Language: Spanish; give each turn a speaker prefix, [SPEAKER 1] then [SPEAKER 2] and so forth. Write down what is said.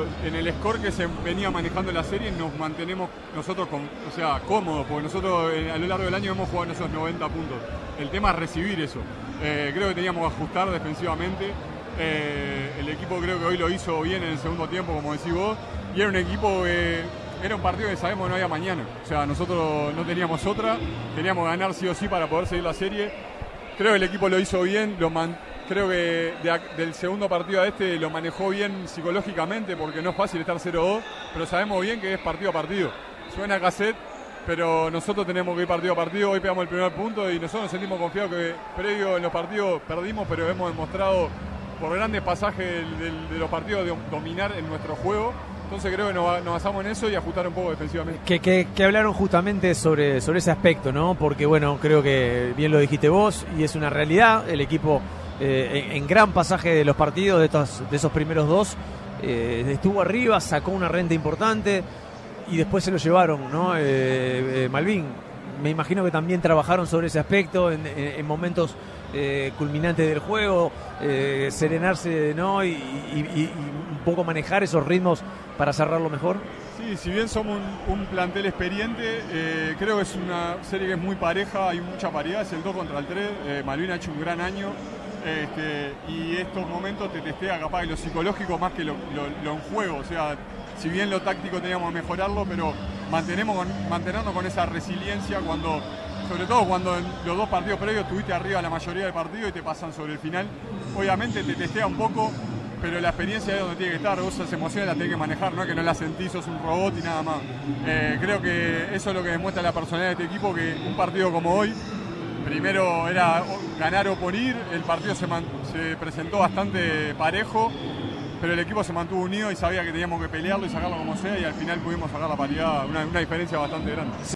[SPEAKER 1] en el score que se venía manejando la serie nos mantenemos nosotros cómodos, porque nosotros a lo largo del año hemos jugado esos 90 puntos. El tema es recibir eso. Creo que teníamos que ajustar defensivamente. El equipo creo que hoy lo hizo bien en el segundo tiempo, como decís vos, y era un equipo era un partido que sabemos que no había mañana. O sea, nosotros no teníamos otra, teníamos que ganar sí o sí para poder seguir la serie. Creo que el equipo lo hizo bien, creo que del segundo partido a este lo manejó bien psicológicamente, porque no es fácil estar 0-2, pero sabemos bien que es partido a partido. Suena cassette, pero nosotros tenemos que ir partido a partido. Hoy pegamos el primer punto y nosotros nos sentimos confiados que previo en los partidos perdimos, pero hemos demostrado por grandes pasajes de los partidos de dominar en nuestro juego. Entonces creo que nos basamos en eso y ajustar un poco defensivamente.
[SPEAKER 2] Que hablaron justamente sobre ese aspecto, ¿no? Porque bueno, creo que bien lo dijiste vos y es una realidad. El equipo en gran pasaje de los partidos, de esos primeros dos, estuvo arriba, sacó una renta importante y después se lo llevaron, ¿no? Malvin, me imagino que también trabajaron sobre ese aspecto en momentos culminantes del juego, serenarse, ¿no? Y un poco manejar esos ritmos para cerrarlo mejor.
[SPEAKER 1] Sí, si bien somos un plantel experiente, creo que es una serie que es muy pareja, hay mucha paridad, es el 2 contra el 3. Malvin ha hecho un gran año. Y estos momentos te testea capaz de lo psicológico más que lo en juego. O sea, si bien lo táctico teníamos que mejorarlo, pero mantenernos con esa resiliencia sobre todo cuando en los dos partidos previos estuviste arriba la mayoría del partido y te pasan sobre el final. Obviamente te testea un poco, pero la experiencia es donde tiene que estar. Vos esas emociones las tenés que manejar, no es que no las sentís, sos un robot y nada más. Creo que eso es lo que demuestra la personalidad de este equipo, que un partido como hoy, primero era ganar o morir, el partido se presentó bastante parejo, pero el equipo se mantuvo unido y sabía que teníamos que pelearlo y sacarlo como sea, y al final pudimos sacar la paridad, una diferencia bastante grande.